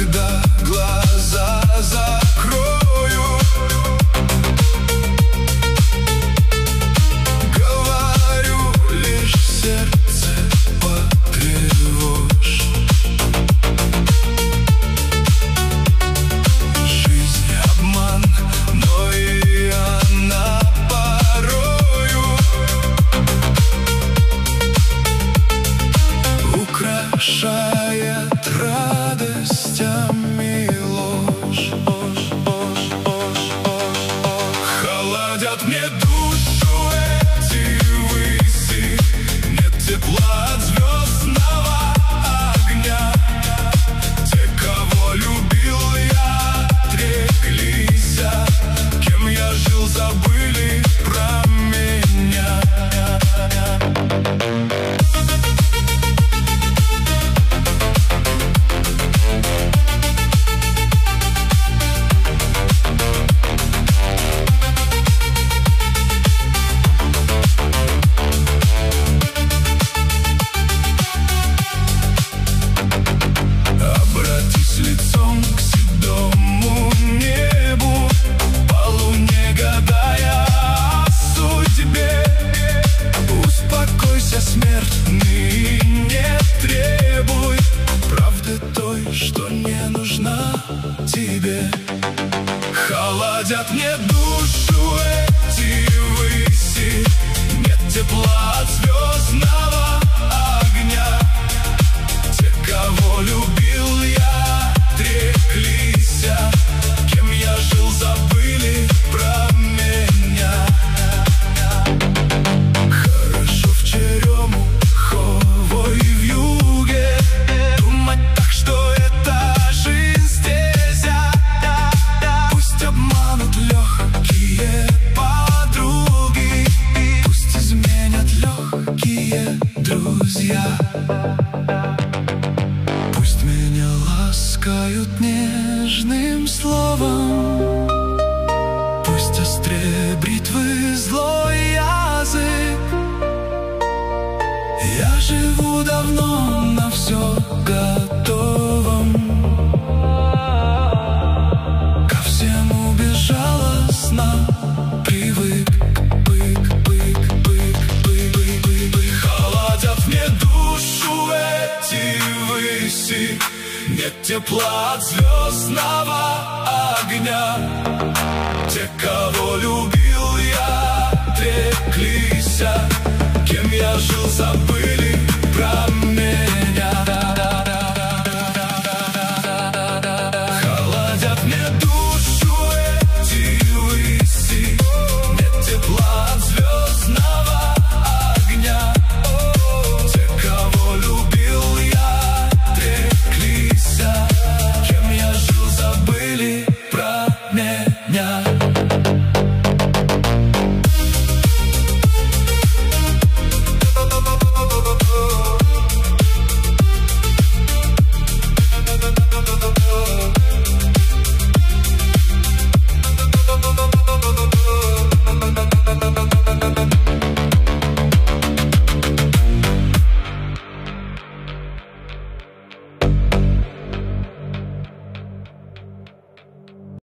когда глаза закрою, говорю лишь сердце потревожь. Жизнь обман, но и она порою украшает радостями ложь. Холодят мне душу эти выси, нет тепла от звездного огня. Те, кого любил я, отреклись, кем я жил, забыли про меня. Обратись лицом к седому небу, по луне гадая о судьбе. Успокойся, смертный, не требуй правды той, что не нужна тебе. Холодят мне душу эти выси, нет тепла от звездного огня. Те, кого любил я, отреклись, кем я жил, забыли про меня. Хорошо в черемуховой вьюге думать так, что это жизнь стезя. Пусть обманут легкие подруги, пусть изменят легкие друзья. Пусть меня ласкают нежным словом, пусть острее бритвы злой язык. Я живу давно на все готовом, ко всему безжалостно привык. Холодят мне душу эти выси, нет тепла от звездного огня. Те, кого любил я, отреклись, кем я жил, забыли про меня.